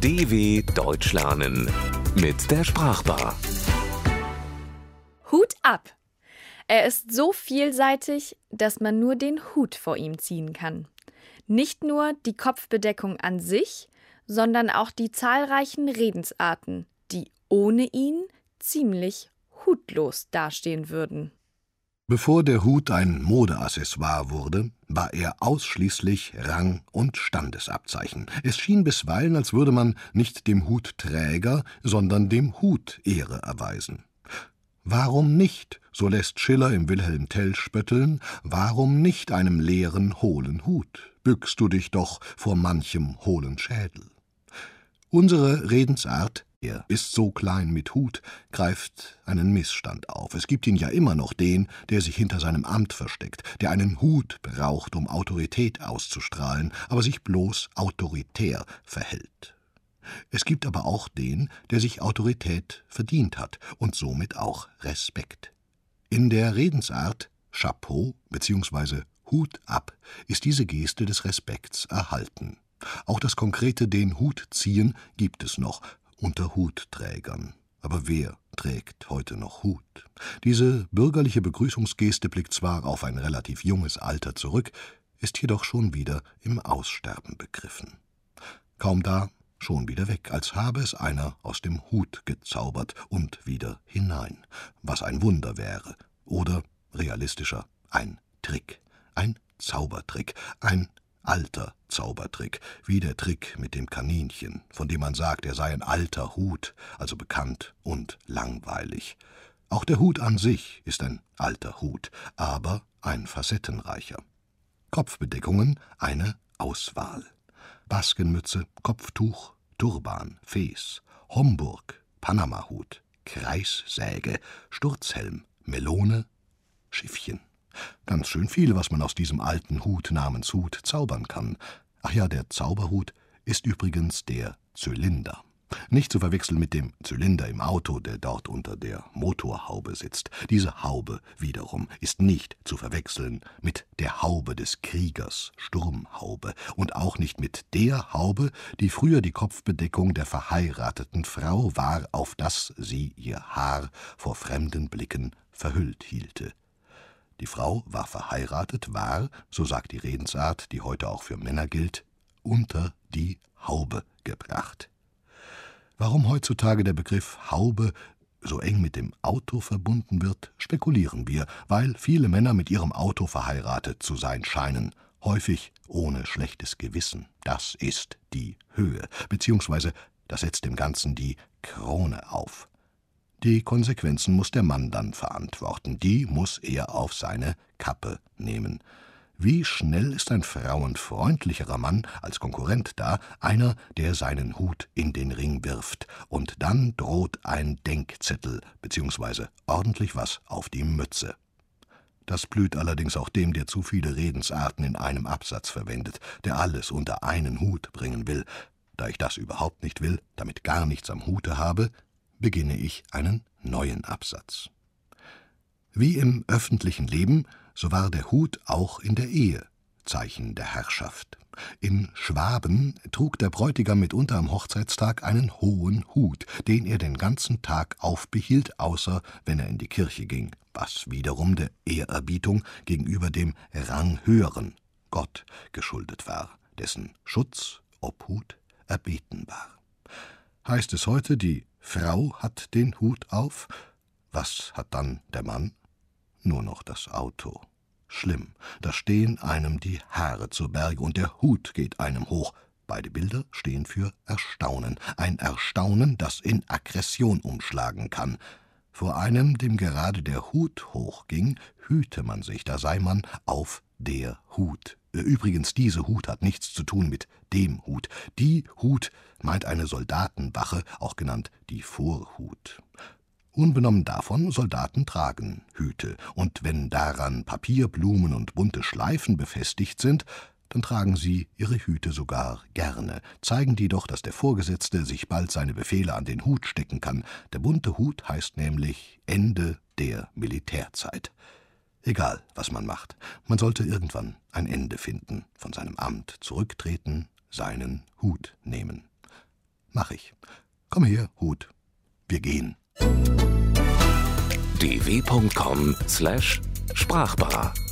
DW Deutsch lernen mit der Sprachbar. Hut ab! Er ist so vielseitig, dass man nur den Hut vor ihm ziehen kann. Nicht nur die Kopfbedeckung an sich, sondern auch die zahlreichen Redensarten, die ohne ihn ziemlich hutlos dastehen würden. Bevor der Hut ein Modeaccessoire wurde, war er ausschließlich Rang- und Standesabzeichen. Es schien bisweilen, als würde man nicht dem Hutträger, sondern dem Hut Ehre erweisen. Warum nicht, so lässt Schiller im Wilhelm Tell spötteln, warum nicht einem leeren, hohlen Hut? Bückst du dich doch vor manchem hohlen Schädel. Unsere Redensart, er ist so klein mit Hut, greift einen Missstand auf. Es gibt ihn ja immer noch, den, der sich hinter seinem Amt versteckt, der einen Hut braucht, um Autorität auszustrahlen, aber sich bloß autoritär verhält. Es gibt aber auch den, der sich Autorität verdient hat und somit auch Respekt. In der Redensart Chapeau bzw. Hut ab ist diese Geste des Respekts erhalten. Auch das konkrete den Hut ziehen gibt es noch unter Hutträgern. Aber wer trägt heute noch Hut? Diese bürgerliche Begrüßungsgeste blickt zwar auf ein relativ junges Alter zurück, ist jedoch schon wieder im Aussterben begriffen. Kaum da, schon wieder weg, als habe es einer aus dem Hut gezaubert und wieder hinein, was ein Wunder wäre. Oder, realistischer, ein Trick, ein Zaubertrick, ein alter Zaubertrick, wie der Trick mit dem Kaninchen, von dem man sagt, er sei ein alter Hut, also bekannt und langweilig. Auch der Hut an sich ist ein alter Hut, aber ein facettenreicher. Kopfbedeckungen eine Auswahl. Baskenmütze, Kopftuch, Turban, Fes, Homburg, Panamahut, Kreissäge, Sturzhelm, Melone, Schiffchen. Ganz schön viel, was man aus diesem alten Hut namens Hut zaubern kann. Ach ja, der Zauberhut ist übrigens der Zylinder. Nicht zu verwechseln mit dem Zylinder im Auto, der dort unter der Motorhaube sitzt. Diese Haube wiederum ist nicht zu verwechseln mit der Haube des Kriegers, Sturmhaube, und auch nicht mit der Haube, die früher die Kopfbedeckung der verheirateten Frau war, auf das sie ihr Haar vor fremden Blicken verhüllt hielte. Die Frau war verheiratet, war, so sagt die Redensart, die heute auch für Männer gilt, unter die Haube gebracht. Warum heutzutage der Begriff Haube so eng mit dem Auto verbunden wird, spekulieren wir, weil viele Männer mit ihrem Auto verheiratet zu sein scheinen, häufig ohne schlechtes Gewissen. Das ist die Höhe, beziehungsweise das setzt dem Ganzen die Krone auf. Die Konsequenzen muss der Mann dann verantworten, die muss er auf seine Kappe nehmen. Wie schnell ist ein frauenfreundlicherer Mann als Konkurrent da, einer, der seinen Hut in den Ring wirft, und dann droht ein Denkzettel, beziehungsweise ordentlich was auf die Mütze. Das blüht allerdings auch dem, der zu viele Redensarten in einem Absatz verwendet, der alles unter einen Hut bringen will. Da ich das überhaupt nicht will, damit gar nichts am Hute habe, beginne ich einen neuen Absatz. Wie im öffentlichen Leben, so war der Hut auch in der Ehe Zeichen der Herrschaft. In Schwaben trug der Bräutigam mitunter am Hochzeitstag einen hohen Hut, den er den ganzen Tag aufbehielt, außer wenn er in die Kirche ging, was wiederum der Ehrerbietung gegenüber dem Ranghöheren, Gott, geschuldet war, dessen Schutz, Obhut erbeten war. Heißt es heute, die Frau hat den Hut auf? Was hat dann der Mann? Nur noch das Auto. Schlimm, da stehen einem die Haare zu Berge und der Hut geht einem hoch. Beide Bilder stehen für Erstaunen. Ein Erstaunen, das in Aggression umschlagen kann. Vor einem, dem gerade der Hut hochging, hüte man sich, da sei man auf der Hut. Übrigens, diese Hut hat nichts zu tun mit dem Hut. Die Hut meint eine Soldatenwache, auch genannt die Vorhut. Unbenommen davon, Soldaten tragen Hüte, und wenn daran Papierblumen und bunte Schleifen befestigt sind, dann tragen sie ihre Hüte sogar gerne, zeigen die doch, dass der Vorgesetzte sich bald seine Befehle an den Hut stecken kann. Der bunte Hut heißt nämlich Ende der Militärzeit. Egal, was man macht, man sollte irgendwann ein Ende finden, von seinem Amt zurücktreten, seinen Hut nehmen. Mach ich. Komm her, Hut. Wir gehen. dw.com/Sprachbar